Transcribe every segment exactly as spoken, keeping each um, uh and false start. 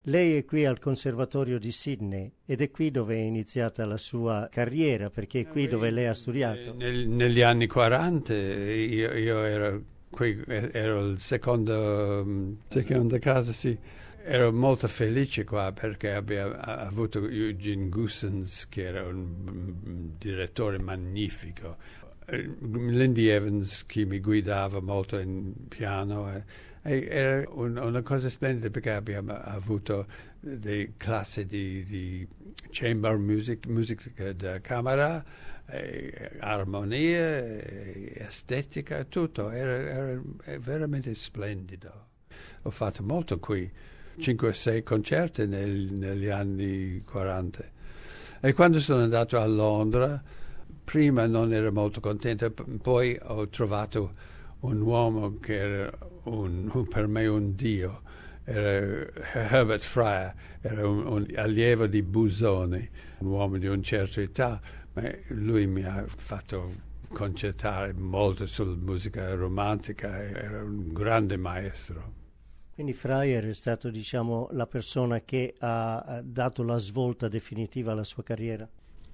Lei è qui al Conservatorio di Sydney ed è qui dove è iniziata la sua carriera, perché è qui dove lei ha studiato. Nel, negli anni quaranta io, io ero qui, ero il secondo, seconda casa, sì. Ero molto felice qua perché abbiamo avuto Eugene Goossens, che era un direttore magnifico, Lindy Evans, che mi guidava molto in piano. E, e era un, una cosa splendida perché abbiamo avuto delle classi di, di chamber music, musica da camera, e armonia, e estetica, tutto. Era, era veramente splendido. Ho fatto molto qui. cinque o sei concerti nel, negli anni quaranta. E quando sono andato a Londra, prima non ero molto contento, poi ho trovato un uomo che era un, un, per me un dio, era Herbert Fryer, era un, un allievo di Busoni, un uomo di una certa età, ma lui mi ha fatto concertare molto sulla musica romantica, era un grande maestro. Quindi Fryer è stato, diciamo, la persona che ha dato la svolta definitiva alla sua carriera?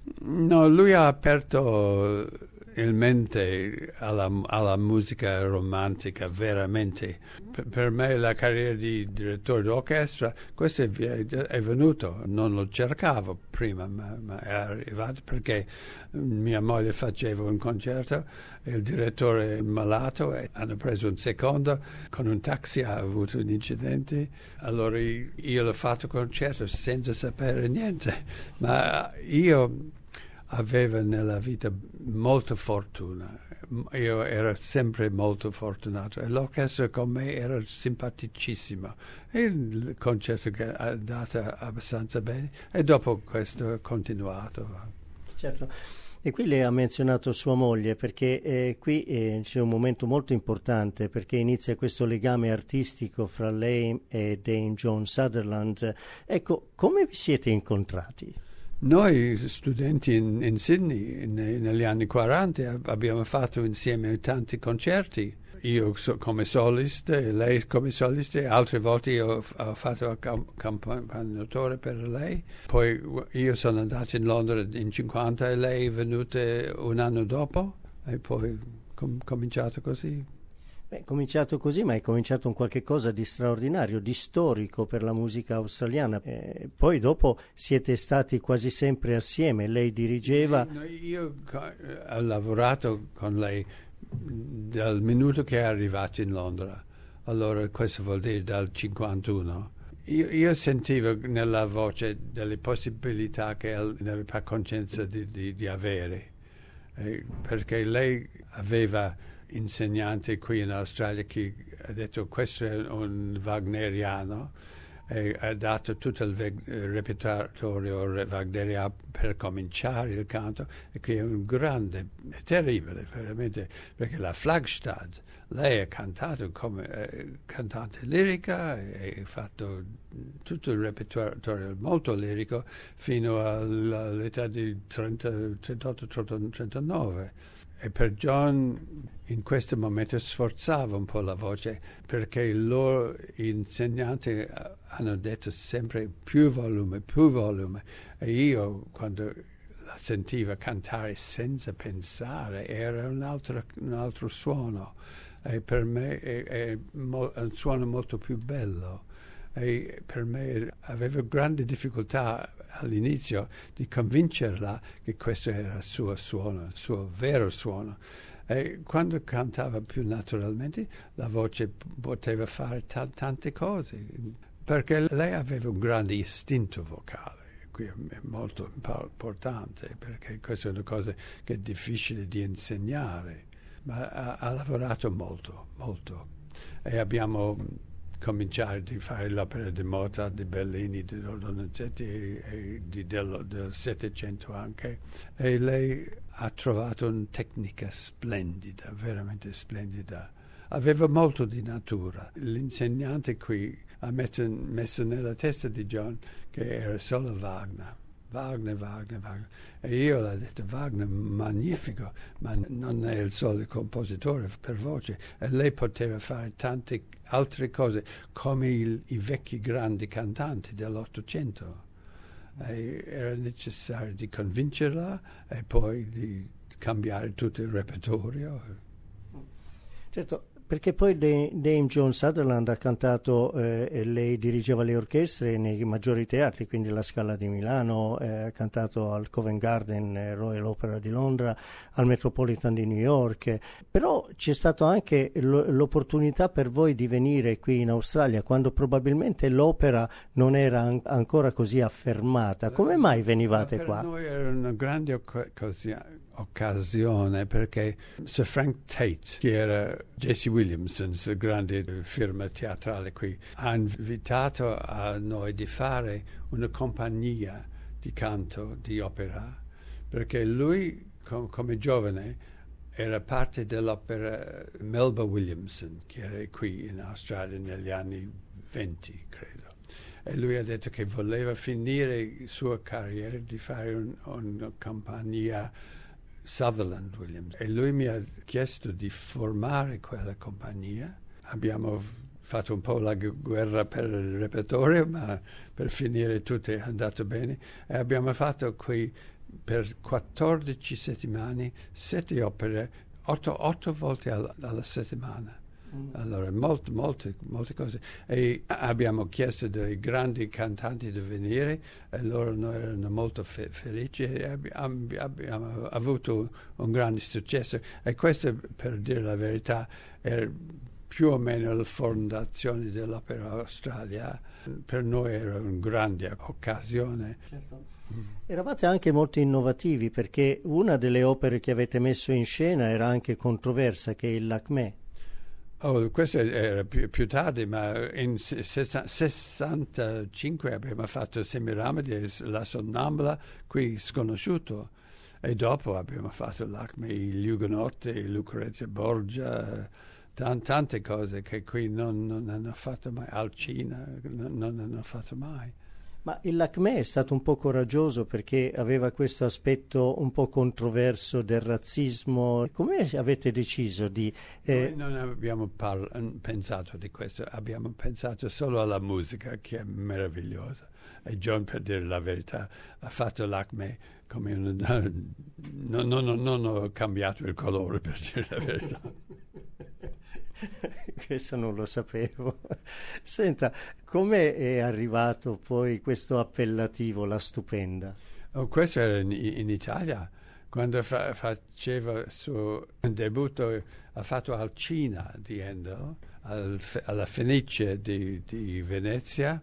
No, lui ha aperto il mente alla, alla musica romantica, veramente. Per, per me la carriera di direttore d'orchestra, questo è, è venuto, non lo cercavo prima, ma, ma è arrivato perché mia moglie faceva un concerto, il direttore è malato e hanno preso un secondo, con un taxi ha avuto un incidente, allora io l'ho fatto concerto senza sapere niente, ma io avevo nella vita molta fortuna, io ero sempre molto fortunato e l'orchestra con me era simpaticissima e il concerto che ha dato abbastanza bene e dopo questo ho continuato. Certo. E qui lei ha menzionato sua moglie perché eh, qui eh, c'è un momento molto importante perché inizia questo legame artistico fra lei e Dame Joan Sutherland. Ecco, come vi siete incontrati? Noi studenti in, in Sydney ne, negli anni quaranta abbiamo fatto insieme tanti concerti, io so, come solista e lei come solista, e altre volte io ho fatto accompagnatore per lei, poi io sono andato in Londra in cinquanta e lei è venuta un anno dopo e poi com- cominciato così. Beh, è cominciato così, ma è cominciato un qualche cosa di straordinario, di storico per la musica australiana. Eh, poi dopo siete stati quasi sempre assieme, lei dirigeva. No, io ho lavorato con lei dal minuto che è arrivato in Londra, allora questo vuol dire dal cinquantuno. Io, io sentivo nella voce delle possibilità che ne aveva coscienza di, di, di avere, eh, perché lei aveva insegnante qui in Australia che ha detto questo è un wagneriano e ha dato tutto il ve- repertorio wagneriano per cominciare il canto e che è un grande, è terribile veramente perché la Flagstad lei ha cantato come eh, cantante lirica e ha fatto tutto il repertorio molto lirico fino all'età di trenta, trentotto trentanove. E per John in questo momento sforzava un po' la voce perché i loro insegnanti hanno detto sempre più volume, più volume. E io quando la sentivo cantare senza pensare era un altro, un altro suono. E per me è, è mo- un suono molto più bello. E per me avevo grandi difficoltà all'inizio di convincerla che questo era il suo suono, il suo vero suono. E quando cantava più naturalmente la voce poteva fare t- tante cose, perché lei aveva un grande istinto vocale. Qui è molto importante, perché questa è una cosa che è difficile di insegnare, ma ha, ha lavorato molto, molto. E abbiamo cominciare a fare l'opera di Mozart, di Bellini, di Donizetti e, e di, del, del Settecento anche. E lei ha trovato una tecnica splendida, veramente splendida. Aveva molto di natura. L'insegnante qui ha messo, messo nella testa di John che era solo Wagner. Wagner, Wagner, Wagner. E io ho detto Wagner, magnifico, ma non è il solo compositore per voce. E lei poteva fare tante altre cose, come il, i vecchi grandi cantanti dell'Ottocento. E era necessario di convincerla e poi di cambiare tutto il repertorio. Certo, perché poi Dame Joan Sutherland ha cantato eh, e lei dirigeva le orchestre nei maggiori teatri, quindi la Scala di Milano, eh, ha cantato al Covent Garden, eh, Royal Opera di Londra, al Metropolitan di New York, eh. Però c'è stata anche l- l'opportunità per voi di venire qui in Australia quando probabilmente l'opera non era an- ancora così affermata. Come mai venivate per qua? Per noi era una grande occasione. occasione perché Sir Frank Tate, che era J C Williamson, la grande firma teatrale qui, ha invitato a noi di fare una compagnia di canto, di opera, perché lui com- come giovane era parte dell'opera Melba Williamson, che era qui in Australia negli anni venti, credo. E lui ha detto che voleva finire la sua carriera di fare un, una compagnia Sutherland Williams, e lui mi ha chiesto di formare quella compagnia. Abbiamo fatto un po' la guerra per il repertorio, ma per finire tutto è andato bene, e abbiamo fatto qui per quattordici settimane sette opere, otto, otto volte alla, alla settimana. Mm. Allora, molte, molte, molte cose. E abbiamo chiesto dei grandi cantanti di venire, e loro noi erano molto fe- felici, e abbiamo, abbiamo avuto un grande successo. E questo, per dire la verità, è più o meno la fondazione dell'Opera Australia. Per noi era una grande occasione. Certo. Mm. Eravate anche molto innovativi, perché una delle opere che avete messo in scena era anche controversa, che è il Lakmé. Oh, questo era più, più tardi, ma in sessantacinque abbiamo fatto Semiramide, La Sonnambula, qui sconosciuto, e dopo abbiamo fatto l'Acme, gli Ugonotti, Lucrezia Borgia, t- tante cose che qui non, non hanno fatto mai, Alcina non, non hanno fatto mai. Ma il Lakmé è stato un po' coraggioso perché aveva questo aspetto un po' controverso del razzismo. Come avete deciso di... Eh... Noi non abbiamo par- pensato di questo, abbiamo pensato solo alla musica, che è meravigliosa. E John, per dire la verità, ha fatto Lakmé come un... non, non, non ho cambiato il colore, per dire la verità. Questo non lo sapevo. Senta, come è arrivato poi questo appellativo, La Stupenda? Oh, questo era in, in Italia, quando fa, faceva il suo debutto, ha fatto Alcina di Handel, al, alla Fenice di, di Venezia,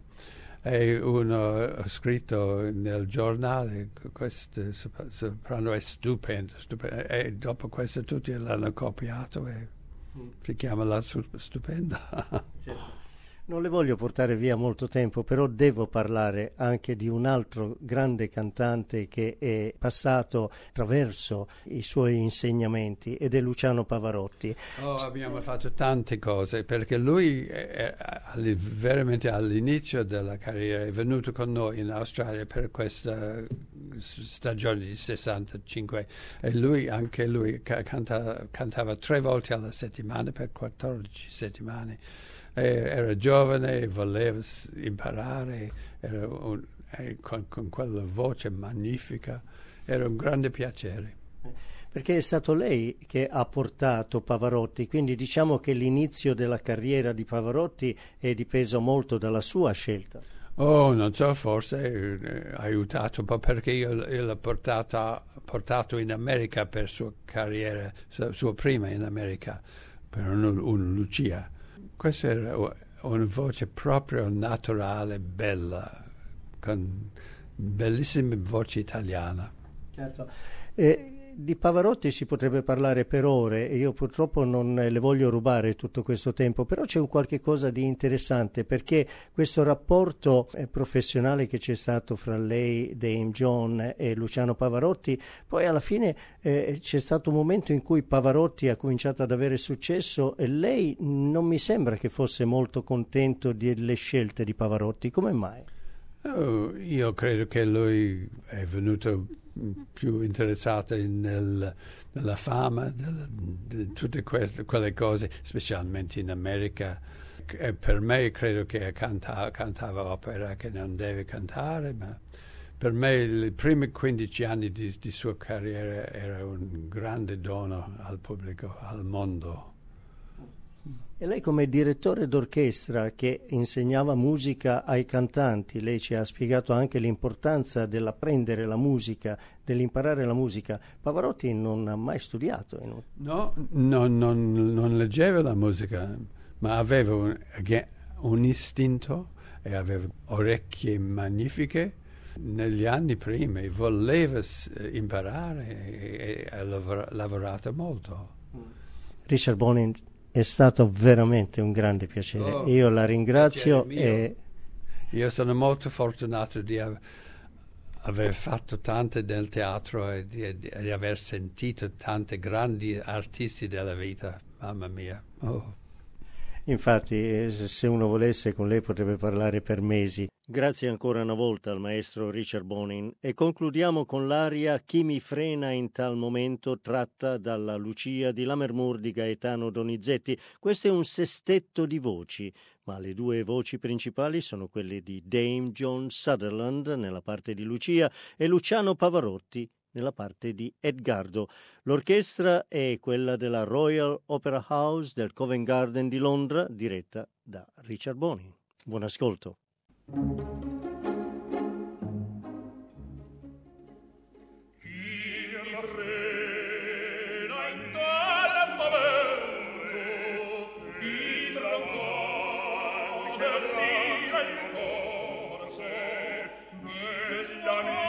e uno ha scritto nel giornale, questo soprano è stupendo, stupendo, e dopo questo tutti l'hanno copiato e si chiama La Stupenda. Certo. Non le voglio portare via molto tempo, però devo parlare anche di un altro grande cantante che è passato attraverso i suoi insegnamenti, ed è Luciano Pavarotti. Oh, abbiamo fatto tante cose, perché lui è, è, veramente all'inizio della carriera è venuto con noi in Australia per questa stagione di sessantacinque, e lui, anche lui, canta, cantava tre volte alla settimana per quattordici settimane. Era giovane, voleva imparare, era un, con, con quella voce magnifica, era un grande piacere. Perché è stato lei che ha portato Pavarotti, quindi diciamo che l'inizio della carriera di Pavarotti è dipeso molto dalla sua scelta. Oh, non so, forse eh, ha aiutato un po', perché io, io l'ho portata, portato in America per sua carriera, sua, sua prima in America, per una un Lucia. Questa era una voce proprio naturale, bella, con bellissima voce italiana. Certo. Eh, di Pavarotti si potrebbe parlare per ore, e io purtroppo non le voglio rubare tutto questo tempo, però c'è un qualche cosa di interessante, perché questo rapporto eh, professionale che c'è stato fra lei, Dame Joan, e Luciano Pavarotti, poi alla fine eh, c'è stato un momento in cui Pavarotti ha cominciato ad avere successo e lei non mi sembra che fosse molto contento delle scelte di Pavarotti. Come mai? Oh, io credo che lui è venuto più interessato nel, nella fama, del, di tutte queste, quelle cose, specialmente in America. E per me credo che canta, cantava opera che non deve cantare, ma per me i primi quindici anni di, di sua carriera era un grande dono al pubblico, al mondo. E lei come direttore d'orchestra che insegnava musica ai cantanti, lei ci ha spiegato anche l'importanza dell'apprendere la musica, dell'imparare la musica. Pavarotti non ha mai studiato. In un... No, no non, non leggeva la musica, ma aveva un, un istinto e aveva orecchie magnifiche. Negli anni primi voleva imparare e ha lavorato molto. Richard Bonin, è stato veramente un grande piacere. Oh, Io la ringrazio e... Io sono molto fortunato di av- aver fatto tante del teatro e di, di, di aver sentito tanti grandi artisti della vita. Mamma mia. Oh. Infatti, se uno volesse, con lei potrebbe parlare per mesi. Grazie ancora una volta al maestro Richard Bonin e concludiamo con l'aria Chi mi frena in tal momento, tratta dalla Lucia di Lammermoor di Gaetano Donizetti. Questo è un sestetto di voci, ma le due voci principali sono quelle di Dame Joan Sutherland nella parte di Lucia e Luciano Pavarotti nella parte di Edgardo. L'orchestra è quella della Royal Opera House del Covent Garden di Londra, diretta da Richard Bonin. Buon ascolto. Done